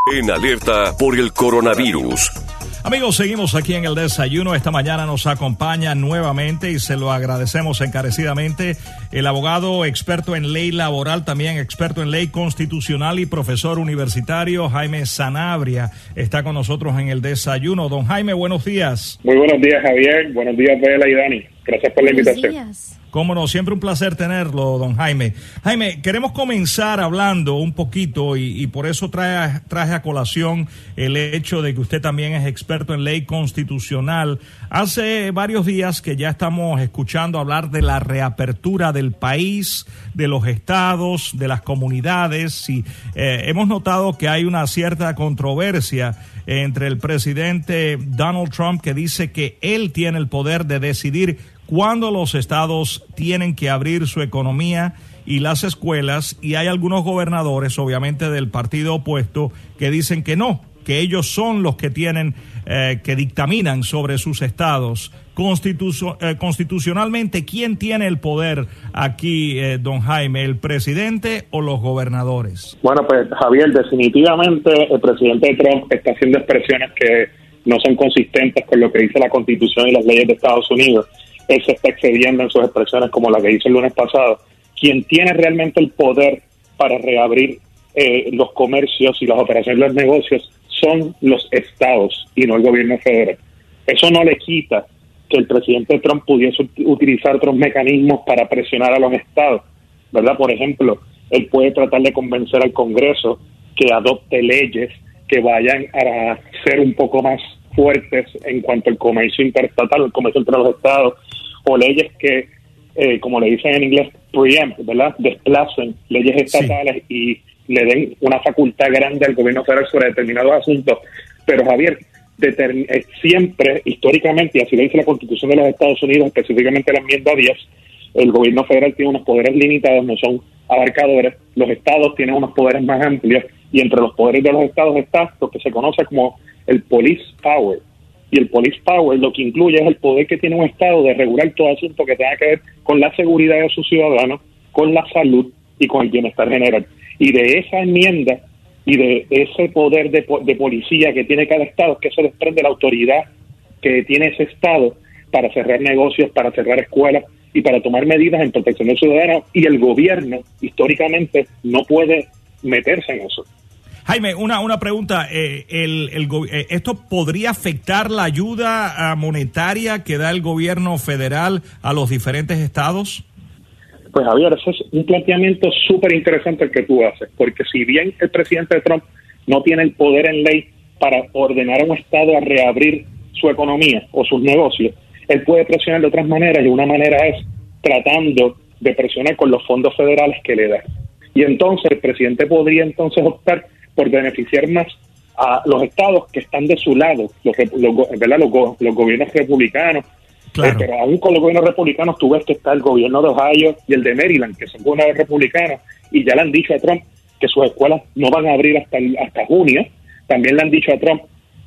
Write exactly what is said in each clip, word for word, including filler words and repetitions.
En alerta por el coronavirus. Amigos, seguimos aquí en el desayuno. Esta mañana nos acompaña nuevamente y se lo agradecemos encarecidamente el abogado experto en ley laboral, también experto en ley constitucional y profesor universitario Jaime Sanabria. Está con nosotros en el desayuno. Don Jaime, buenos días. Muy buenos días, Javier. Buenos días, Bela y Dani. Gracias por la buenos invitación. Días. Cómo no, siempre un placer tenerlo, don Jaime. Jaime, queremos comenzar hablando un poquito y, y por eso trae, traje a colación el hecho de que usted también es experto en ley constitucional. Hace varios días que ya estamos escuchando hablar de la reapertura del país, de los estados, de las comunidades, y eh, hemos notado que hay una cierta controversia entre el presidente Donald Trump, que dice que él tiene el poder de decidir cuándo los estados tienen que abrir su economía y las escuelas, y hay algunos gobernadores, obviamente del partido opuesto, que dicen que no, que ellos son los que tienen, eh, que dictaminan sobre sus estados. Constitu- eh, constitucionalmente, ¿quién tiene el poder aquí, eh, don Jaime, el presidente o los gobernadores? Bueno, pues Javier, definitivamente el presidente Trump está haciendo expresiones que no son consistentes con lo que dice la Constitución y las leyes de Estados Unidos. Él se está excediendo en sus expresiones como la que hizo el lunes pasado. Quien tiene realmente el poder para reabrir eh, los comercios y las operaciones de los negocios son los estados y no el gobierno federal. Eso no le quita que el presidente Trump pudiese utilizar otros mecanismos para presionar a los estados, ¿verdad? Por ejemplo, él puede tratar de convencer al Congreso que adopte leyes que vayan a ser un poco más fuertes en cuanto al comercio interestatal, el comercio entre los estados, o leyes que, eh, como le dicen en inglés, preempt, ¿verdad? Desplacen leyes estatales sí. y le den una facultad grande al gobierno federal sobre determinados asuntos. Pero Javier, determin- eh, siempre, históricamente, y así lo dice la Constitución de los Estados Unidos, específicamente la enmienda diez, el gobierno federal tiene unos poderes limitados, no son abarcadores, los estados tienen unos poderes más amplios, y entre los poderes de los estados está lo que se conoce como el police power. Y el police power lo que incluye es el poder que tiene un estado de regular todo asunto que tenga que ver con la seguridad de sus ciudadanos, con la salud y con el bienestar general. Y de esa enmienda y de ese poder de, de policía que tiene cada estado, es que se desprende la autoridad que tiene ese estado para cerrar negocios, para cerrar escuelas y para tomar medidas en protección del ciudadano, y el gobierno históricamente no puede meterse en eso. Jaime, una una pregunta. Eh, el, el, eh, ¿Esto podría afectar la ayuda uh, monetaria que da el gobierno federal a los diferentes estados? Pues Javier, ese es un planteamiento súper interesante el que tú haces, porque si bien el presidente Trump no tiene el poder en ley para ordenar a un estado a reabrir su economía o sus negocios, él puede presionar de otras maneras, y una manera es tratando de presionar con los fondos federales que le da. Y entonces el presidente podría entonces optar por beneficiar más a los estados que están de su lado, los, los, ¿verdad? los, los gobiernos republicanos. Claro. Eh, pero aún con los gobiernos republicanos tú ves que está el gobierno de Ohio y el de Maryland, que son gobiernos republicanos, y ya le han dicho a Trump que sus escuelas no van a abrir hasta el, hasta junio. También le han dicho a Trump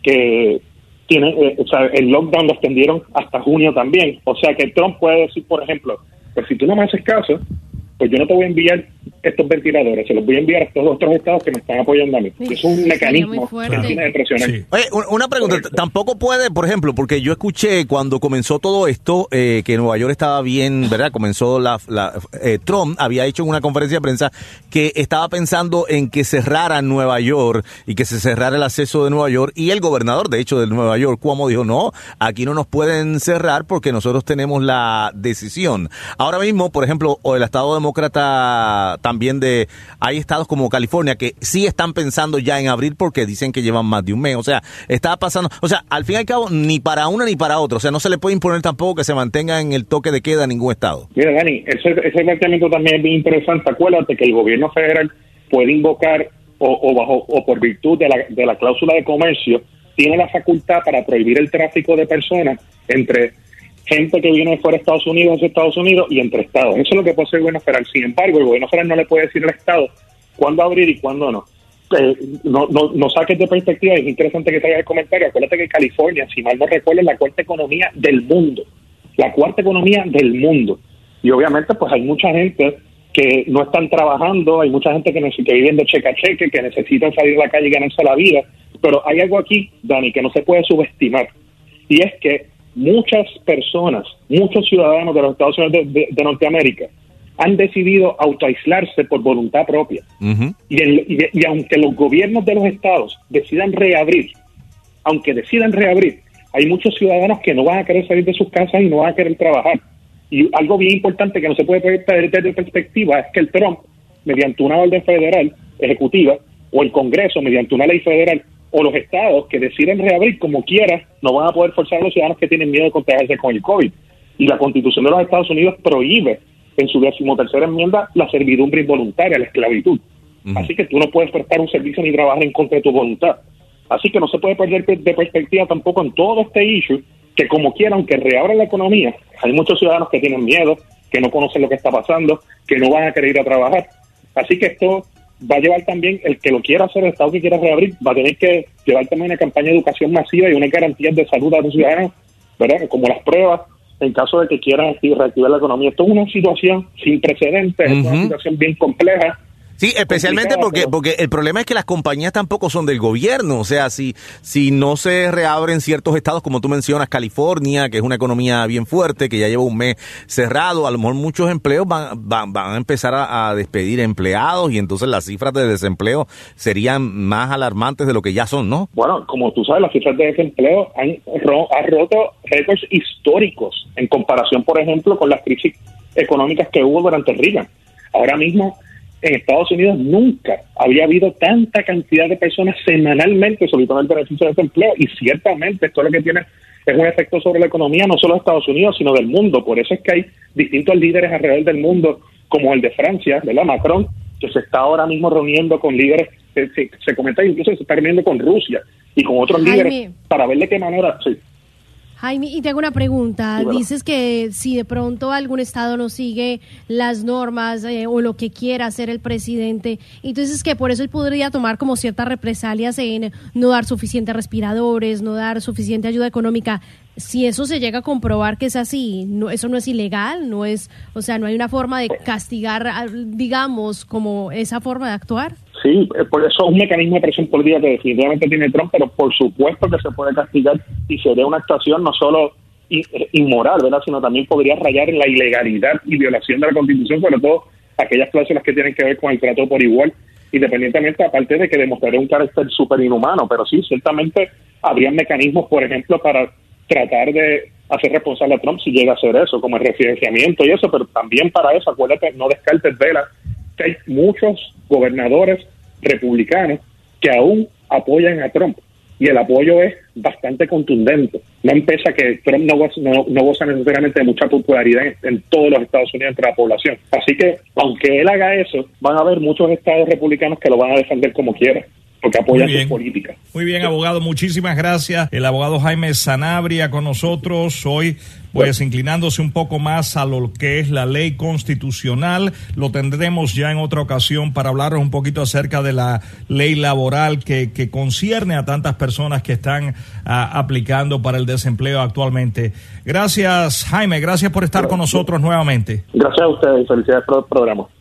que tiene, eh, o sea, el lockdown lo extendieron hasta junio también. O sea que Trump puede decir, por ejemplo, pues si tú no me haces caso, pues yo no te voy a enviar estos ventiladores, se los voy a enviar a estos otros estados que me están apoyando a mí. Sí, es un mecanismo que tiene de presionar. Sí. Oye, una pregunta, Correcto. Tampoco puede, por ejemplo, porque yo escuché cuando comenzó todo esto, eh, que Nueva York estaba bien, ¿verdad? Comenzó la, la eh, Trump había hecho en una conferencia de prensa que estaba pensando en que cerrara Nueva York y que se cerrara el acceso de Nueva York, y el gobernador, de hecho, de Nueva York, Cuomo, dijo, no, aquí no nos pueden cerrar porque nosotros tenemos la decisión. Ahora mismo, por ejemplo, o el estado demócrata también de hay estados como California que sí están pensando ya en abrir porque dicen que llevan más de un mes. O sea, está pasando, o sea, al fin y al cabo, ni para una ni para otra. O sea, no se le puede imponer tampoco que se mantenga en el toque de queda a ningún estado. Mira, Dani, ese, ese planteamiento también es bien interesante. Acuérdate que el gobierno federal puede invocar o, o bajo o por virtud de la, de la cláusula de comercio, tiene la facultad para prohibir el tráfico de personas entre gente que viene de fuera de Estados Unidos hacia Estados Unidos y entre estados. Eso es lo que puede hacer el gobierno federal. Sin embargo, el gobierno federal no le puede decir al estado cuándo abrir y cuándo no. Eh, no, no, no saques de perspectiva, es interesante que traigas el comentario. Acuérdate que California, si mal no recuerdo, es la cuarta economía del mundo. La cuarta economía del mundo. Y obviamente, pues hay mucha gente que no están trabajando, hay mucha gente que, neces- que viven de cheque a cheque, que necesitan salir a la calle y ganarse la vida, pero hay algo aquí, Dani, que no se puede subestimar, y es que muchas personas, muchos ciudadanos de los Estados Unidos de, de, de Norteamérica han decidido autoaislarse por voluntad propia. Uh-huh. Y, el, y, y aunque los gobiernos de los estados decidan reabrir, aunque decidan reabrir, hay muchos ciudadanos que no van a querer salir de sus casas y no van a querer trabajar. Y algo bien importante que no se puede perder desde perspectiva es que el Trump, mediante una orden federal ejecutiva, o el Congreso, mediante una ley federal, o los estados que deciden reabrir como quiera, no van a poder forzar a los ciudadanos que tienen miedo de contagiarse con el COVID. Y la Constitución de los Estados Unidos prohíbe en su decimotercera enmienda la servidumbre involuntaria, la esclavitud. Uh-huh. Así que tú no puedes prestar un servicio ni trabajar en contra de tu voluntad. Así que no se puede perder de perspectiva tampoco en todo este issue, que como quiera, aunque reabran la economía, hay muchos ciudadanos que tienen miedo, que no conocen lo que está pasando, que no van a querer ir a trabajar. Así que esto va a llevar también, el que lo quiera hacer, el Estado que quiera reabrir, va a tener que llevar también una campaña de educación masiva y unas garantías de salud a los ciudadanos, ¿verdad? Como las pruebas, en caso de que quieran reactivar la economía. Esto es una situación sin precedentes, uh-huh. Es una situación bien compleja. Sí, especialmente porque porque el problema es que las compañías tampoco son del gobierno. O sea, si si no se reabren ciertos estados, como tú mencionas, California, que es una economía bien fuerte, que ya lleva un mes cerrado, a lo mejor muchos empleos van van, van a empezar a, a despedir empleados y entonces las cifras de desempleo serían más alarmantes de lo que ya son, ¿no? Bueno, como tú sabes, las cifras de desempleo han, ro, han roto récords históricos en comparación, por ejemplo, con las crisis económicas que hubo durante Reagan. Ahora mismo, en Estados Unidos nunca había habido tanta cantidad de personas semanalmente solicitando el beneficio de desempleo, y ciertamente esto lo que tiene es un efecto sobre la economía no solo de Estados Unidos, sino del mundo. Por eso es que hay distintos líderes alrededor del mundo, como el de Francia, ¿verdad? Macron, que se está ahora mismo reuniendo con líderes, se, se, se comenta incluso se está reuniendo con Rusia y con otros Jaime. líderes para ver de qué manera... Sí. Jaime, y te hago una pregunta. Sí, bueno. Dices que si de pronto algún estado no sigue las normas eh, o lo que quiera hacer el presidente, entonces que por eso él podría tomar como ciertas represalias en no dar suficientes respiradores, no dar suficiente ayuda económica. Si eso se llega a comprobar que es así, no, eso no es ilegal, no es, o sea, no hay una forma de castigar, digamos, como esa forma de actuar. Sí, por eso es un mecanismo de presión política que definitivamente tiene Trump, pero por supuesto que se puede castigar y sería una actuación no solo inmoral, ¿verdad?, sino también podría rayar en la ilegalidad y violación de la Constitución, sobre todo aquellas cláusulas que tienen que ver con el trato por igual, independientemente, aparte de que demostraría un carácter súper inhumano, pero sí, ciertamente habría mecanismos, por ejemplo, para tratar de hacer responsable a Trump si llega a hacer eso, como el refinanciamiento y eso, pero también para eso, acuérdate, no descartes vela, que hay muchos gobernadores republicanos que aún apoyan a Trump, y el apoyo es bastante contundente. No empieza que Trump no goza, no, no goza necesariamente de mucha popularidad en, en todos los Estados Unidos entre la población. Así que, aunque él haga eso, van a haber muchos estados republicanos que lo van a defender como quiera, porque apoyan sus políticas. Muy bien, abogado, muchísimas gracias. El abogado Jaime Sanabria con nosotros hoy, pues inclinándose un poco más a lo que es la ley constitucional. Lo tendremos ya en otra ocasión para hablar un poquito acerca de la ley laboral que, que concierne a tantas personas que están a, aplicando para el desempleo actualmente. Gracias, Jaime, gracias por estar con nosotros nuevamente. Gracias a ustedes y felicidades por el programa.